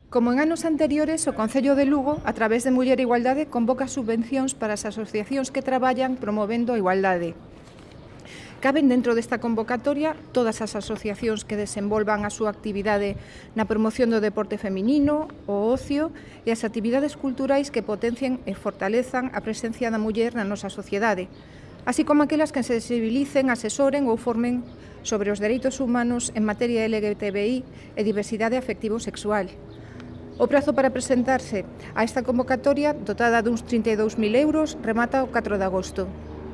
Como en anos anteriores, o Concello de Lugo, a través de Muller e Igualdade, convoca subvencións para as asociacións que traballan promovendo a igualdade. Caben dentro desta convocatoria todas as asociacións que desenvolvan a súa actividade na promoción do deporte feminino, o ocio e as actividades culturais que potencien e fortalezan a presencia da muller na nosa sociedade, así como aquelas que sensibilicen, asesoren ou formen sobre os dereitos humanos en materia LGTBI e diversidade afectivo-sexual. O prazo para presentarse a esta convocatoria, dotada duns 32.000 euros, remata o 4 de agosto.